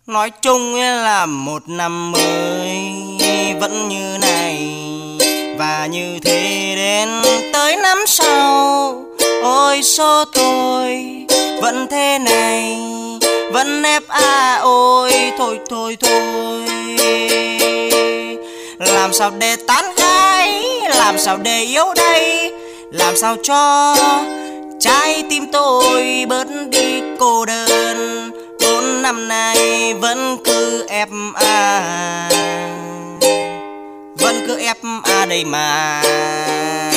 Nói chung là một năm mới vẫn như này, và như thế đến tới năm sau. Ôi số tôi vẫn thế này, vẫn ép ôi thôi thôi thôi. Làm sao để tán gái, làm sao để yêu đây, làm sao cho trái tim tôi bớt đi cô đơn. 4 năm nay vẫn cứ ép vẫn cứ ép đây mà.